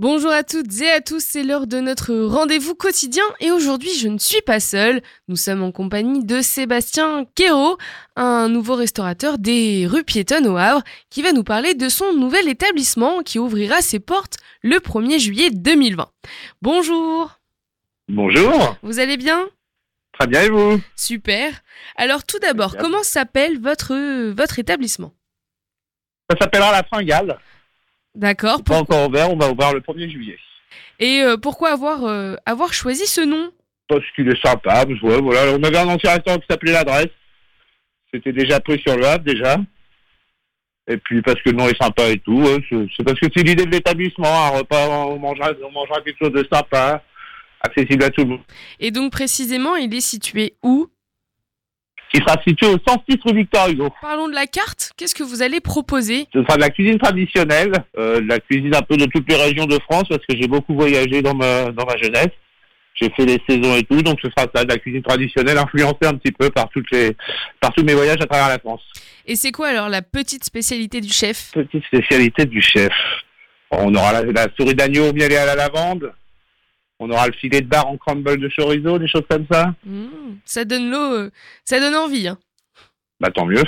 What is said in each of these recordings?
Bonjour à toutes et à tous, c'est l'heure de notre rendez-vous quotidien et aujourd'hui je ne suis pas seule. Nous sommes en compagnie de Sébastien Quérault, un nouveau restaurateur des rues piétonnes au Havre, qui va nous parler de son nouvel établissement qui ouvrira ses portes le 1er juillet 2020. Bonjour. Bonjour. Vous allez bien ? Très bien et vous ? Super. Alors tout d'abord, comment s'appelle votre établissement ? Ça s'appellera La Fringale. D'accord. Pas encore ouvert, on va ouvrir le 1er juillet. Et pourquoi avoir choisi ce nom ? Parce qu'il est sympa, parce que, ouais, voilà, on avait un ancien restaurant qui s'appelait L'Adresse. C'était déjà pris sur le Havre déjà. Et puis parce que le nom est sympa et tout, ouais, c'est parce que c'est l'idée de l'établissement, un repas, on mangera quelque chose de sympa, accessible à tout le monde. Et donc précisément, il est situé où ? Qui sera situé au 106 rue Victor Hugo. Parlons de la carte, qu'est-ce que vous allez proposer ? Ce sera de la cuisine traditionnelle, de la cuisine un peu de toutes les régions de France, parce que j'ai beaucoup voyagé dans ma jeunesse. J'ai fait les saisons et tout, donc ce sera ça, de la cuisine traditionnelle, influencée un petit peu par tous mes voyages à travers la France. Et c'est quoi alors la petite spécialité du chef ? Petite spécialité du chef. On aura la souris d'agneau au miel et à la lavande. On aura le filet de bar en crumble de chorizo, des choses comme ça. Ça donne envie. Hein. Bah tant mieux.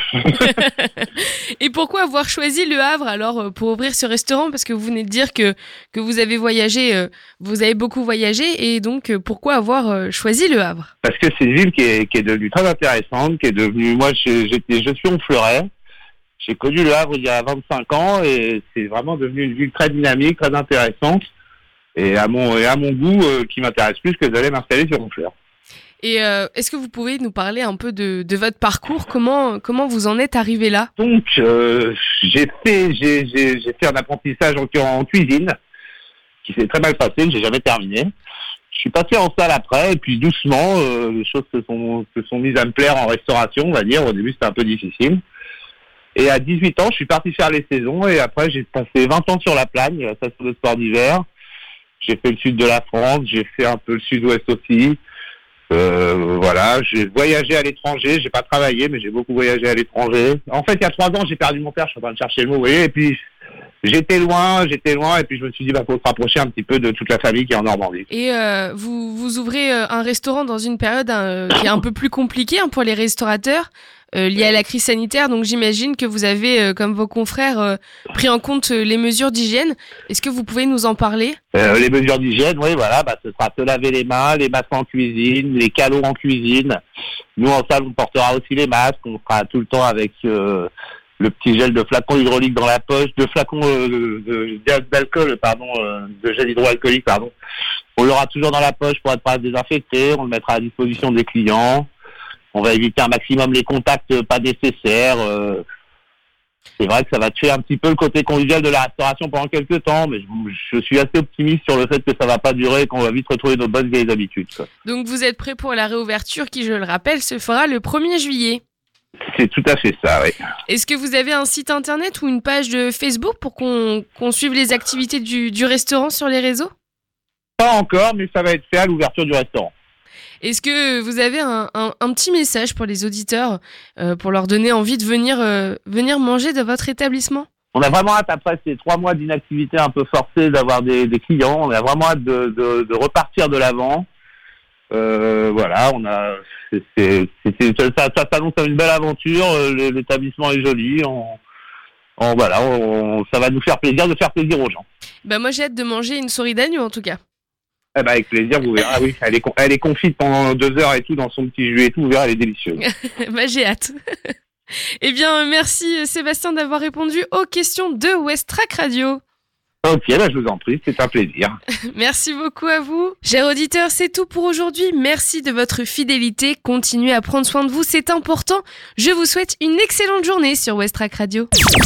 Et pourquoi avoir choisi le Havre alors pour ouvrir ce restaurant ? Parce que vous venez de dire que vous avez voyagé, vous avez beaucoup voyagé, et donc pourquoi avoir choisi le Havre ? Parce que c'est une ville qui est devenue très intéressante, qui est devenue. Moi, je suis honfleurais. J'ai connu le Havre il y a 25 ans et c'est vraiment devenu une ville très dynamique, très intéressante. Et à mon goût, qui m'intéresse plus que d'aller m'installer sur Honfleur. Et est-ce que vous pouvez nous parler un peu de votre parcours ? Comment vous en êtes arrivé là ? Donc, j'ai fait un apprentissage en cuisine qui s'est très mal passé, que j'ai jamais terminé. Je suis passé en salle après, et puis doucement, les choses se sont mises à me plaire en restauration, on va dire. Au début, c'était un peu difficile. Et à 18 ans, je suis parti faire les saisons, et après, j'ai passé 20 ans sur la Plagne, ça sur le sport d'hiver. J'ai fait le sud de la France, j'ai fait un peu le sud-ouest aussi. Voilà, j'ai voyagé à l'étranger, j'ai pas travaillé, mais j'ai beaucoup voyagé à l'étranger. En fait, il y a 3 ans, j'ai perdu mon père, je suis en train de chercher le mot, vous voyez, et puis j'étais loin, et puis je me suis dit, faut se rapprocher un petit peu de toute la famille qui est en Normandie. Et vous ouvrez un restaurant dans une période qui est un peu plus compliquée pour les restaurateurs, liée à la crise sanitaire, donc j'imagine que vous avez, comme vos confrères, pris en compte les mesures d'hygiène. Est-ce que vous pouvez nous en parler ? Les mesures d'hygiène, oui, voilà, ce sera se laver les mains, les masques en cuisine, les calots en cuisine. Nous, en salle, on portera aussi les masques, on sera tout le temps avec le petit gel de flacon hydraulique dans la poche, de flacon d'alcool, de gel hydroalcoolique, pardon. On l'aura toujours dans la poche pour être pas désinfecté, on le mettra à disposition des clients. On va éviter un maximum les contacts pas nécessaires. C'est vrai que ça va tuer un petit peu le côté convivial de la restauration pendant quelques temps, mais je suis assez optimiste sur le fait que ça va pas durer et qu'on va vite retrouver nos bonnes vieilles habitudes, quoi. Donc vous êtes prêt pour la réouverture qui, je le rappelle, se fera le 1er juillet. C'est tout à fait ça, oui. Est-ce que vous avez un site internet ou une page de Facebook pour qu'on suive les activités du restaurant sur les réseaux ? Pas encore, mais ça va être fait à l'ouverture du restaurant. Est-ce que vous avez un petit message pour les auditeurs, pour leur donner envie de venir manger de votre établissement ? On a vraiment hâte, après ces 3 mois d'inactivité un peu forcée, d'avoir des clients. On a vraiment hâte de repartir de l'avant. Voilà, ça s'annonce comme une belle aventure. L'établissement est joli. Ça va nous faire plaisir de faire plaisir aux gens. Moi, j'ai hâte de manger une souris d'agneau, en tout cas. Avec plaisir, vous verrez. Ah oui, elle est confite pendant 2 heures et tout dans son petit jus et tout. Vous verrez, elle est délicieuse. J'ai hâte. Eh bien, merci Sébastien d'avoir répondu aux questions de Westrack Radio. Ok, je vous en prie, c'est un plaisir. Merci beaucoup à vous. Chers auditeurs, c'est tout pour aujourd'hui. Merci de votre fidélité. Continuez à prendre soin de vous, c'est important. Je vous souhaite une excellente journée sur Westrack Radio.